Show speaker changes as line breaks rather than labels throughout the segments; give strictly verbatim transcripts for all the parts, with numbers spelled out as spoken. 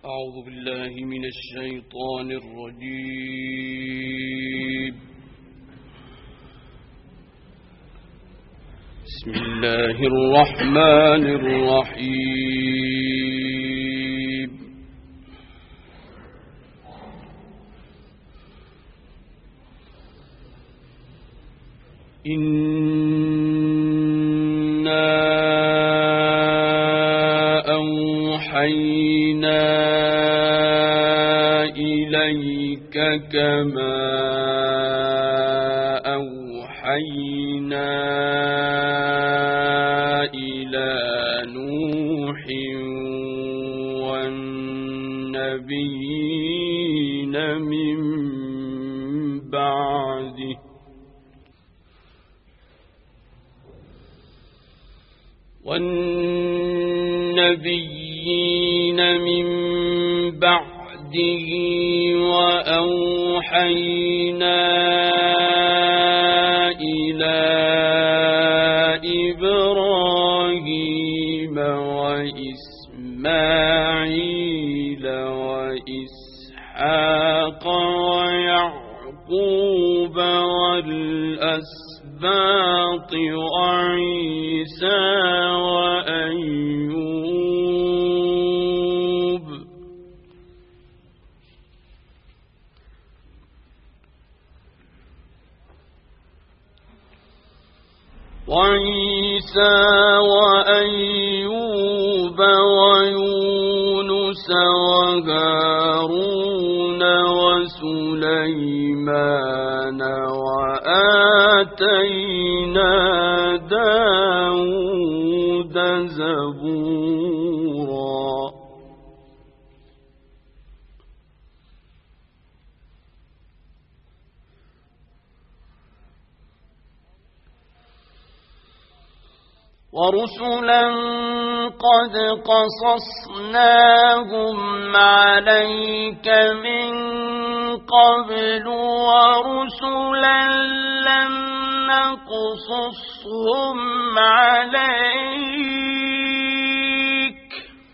أعوذ بالله من الشيطان الرجيم. بسم الله الرحمن الرحيم. إنا أوحينا إليك كما أوحينا إلى نوح والنبيين من بعده والنبيين من بعده وأوحينا إلى إبراهيم وإسماعيل وإسحاق ويعقوب والأسباط وعيسى وأيوب وعيسى وأيوب ويونس وهارون وسليمان وآتينا داود زبورا. ورسلا قد قصصناهم عليك من قبل ورسلا لم نقصصهم عليك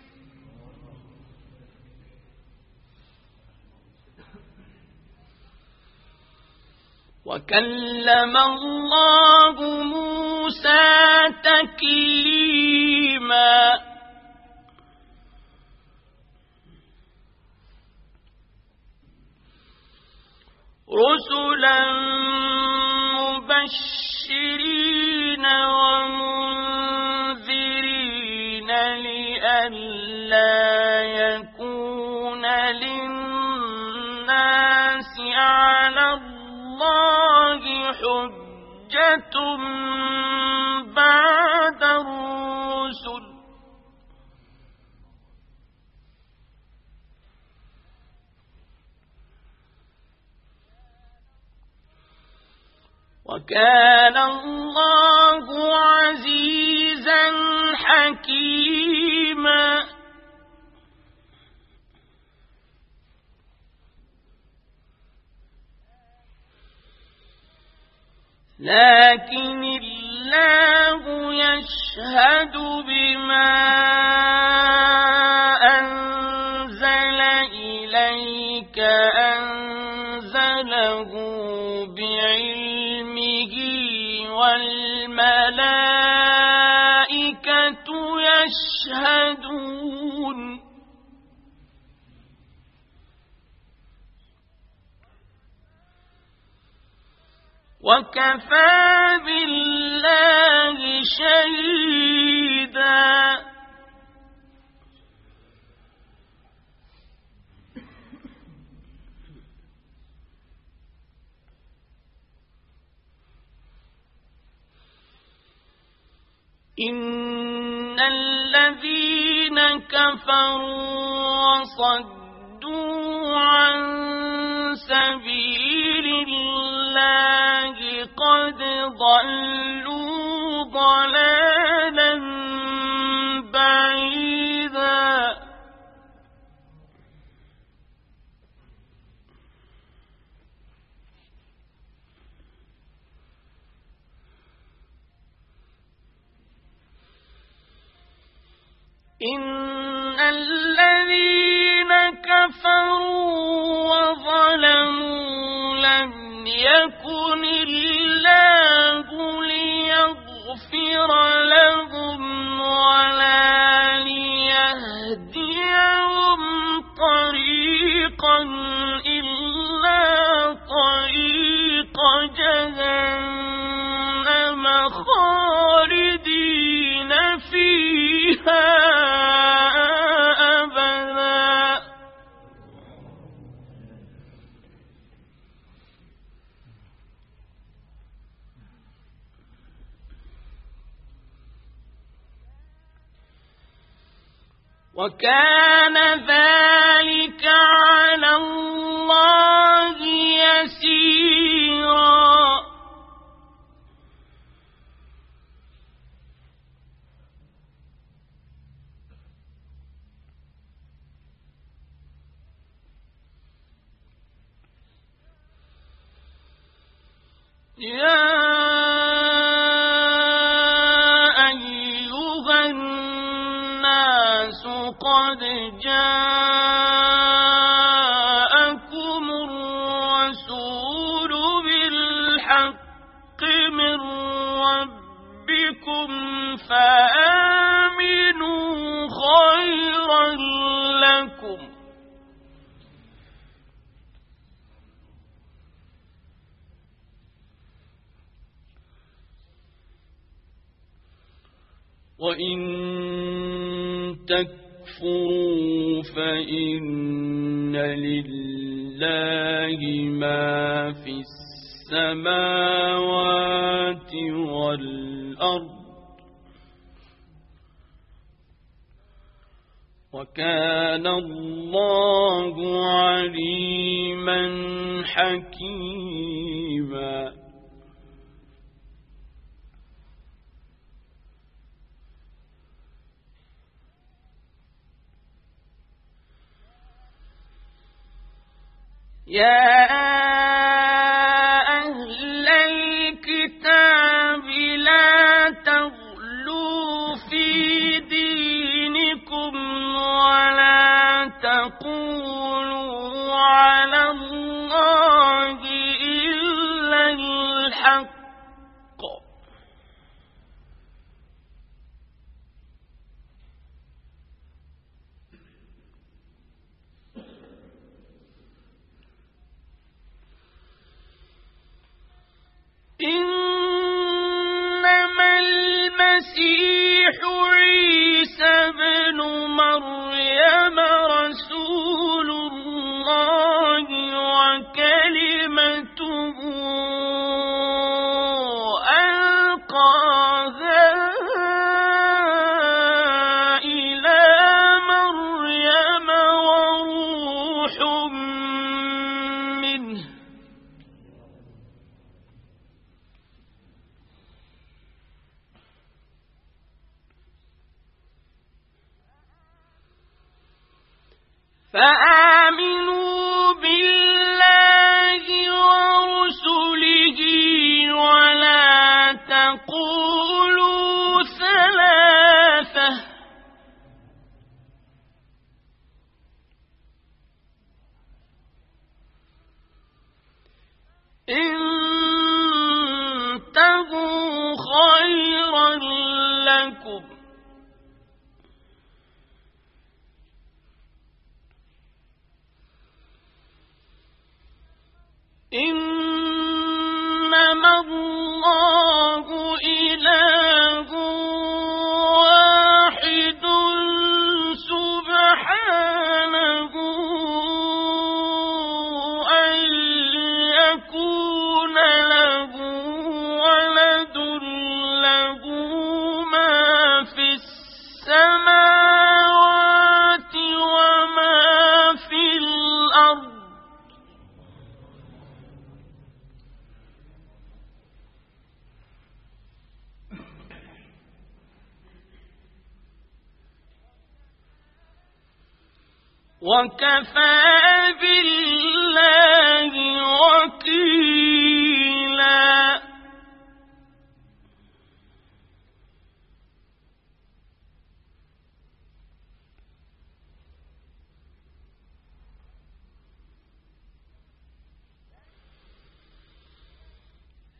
وكلم الله موسى تكليما. رسلا مبشرين ومنذرين لئلا يكون للناس على الله حجة بعد الرسل وكان الله عزيزا حكيما. لكن الله يشهد بما أنزل إليك أنزله بعلمه والملائكة يشهدون وكفى بالله شهيدا. إن الذين كفروا وصدوا عن سبيل الله قد ضلوا ضلالا بعيدا. إن الذين كفروا وظلموا لم يكن الله ليغفر لهم ولا ليهديهم طريقا إلا طريق جهنم خالدين فيها أبدا. وكان ذلك على الله يسيرا. يا أيها الناس قد جاءكم الرسول بالحق من ربكم فآمنوا خيرا لكم. وإن تكفروا فإن لله ما في السماوات والأرض وكان الله عليما حكيما. يا أهل الكتاب لا تغلوا في دينكم ولا تقولوا على الله إلا الحق إنما المسيح عيسى ابن مريم رسول الله وكلمته ألقاها إلى مريم وروح منه فآمنوا بالله ورسله ولا تقولوا ثلاثة انتهوا خيرا لكم. إنما الله إله واحد سبحانه أن يكون له ولد له ما في السماوات وما في الأرض وكفى بالله وكيلا.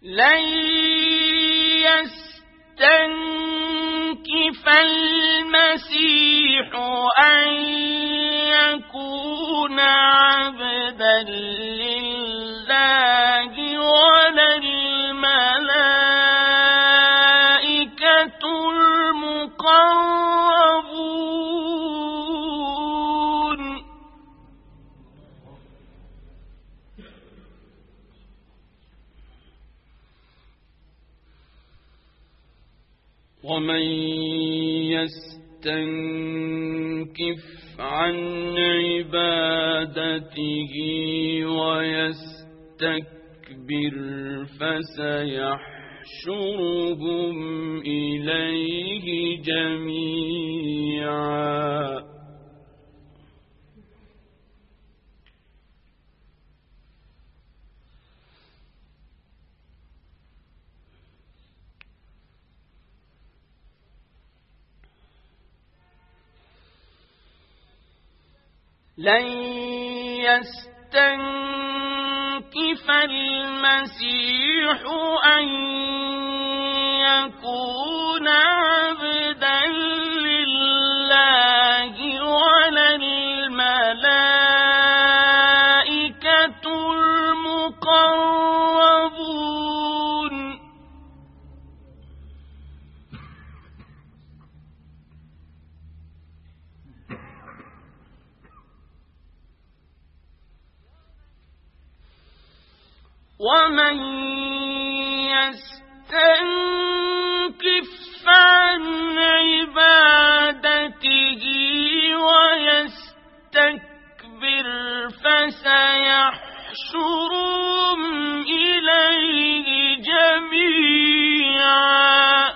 لن يستنكف المسيح أن يكون عبدا لله ولا الملائكة المقربون. ومن يستنكف عن عبادته ويستكبر فسيحشرهم إليه جميعا. لن يستنكف المسيح أن يكون عبدا لله ولا الملائكة المقربون. ومن يستنكف عن عبادته ويستكبر فسيحشرهم إليه جميعا.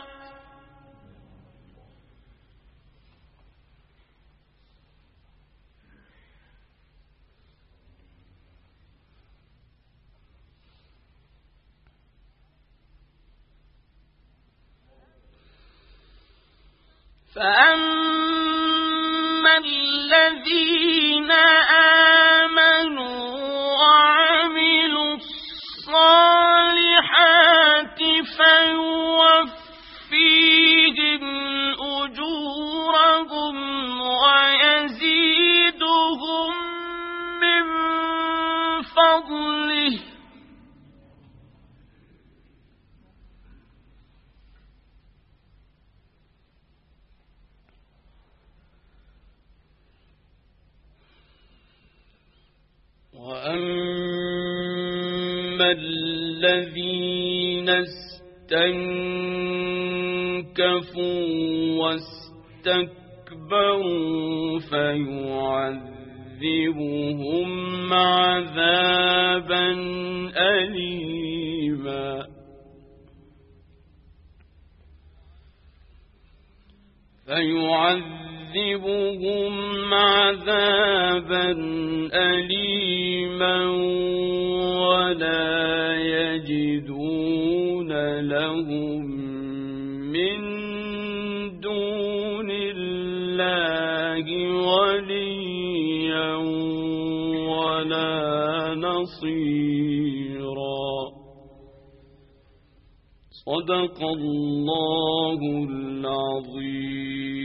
فأما الذين آمنوا وعملوا الصالحات فيوفيهم أجورهم ويزيدهم من فضله وأما الذين استنكفوا واستكبروا فيعذبهم عذابا أليما فيعذبهم عذابا أليما ولا يجدون لهم من دون الله وليا ولا نصيرا. صدق الله العظيم.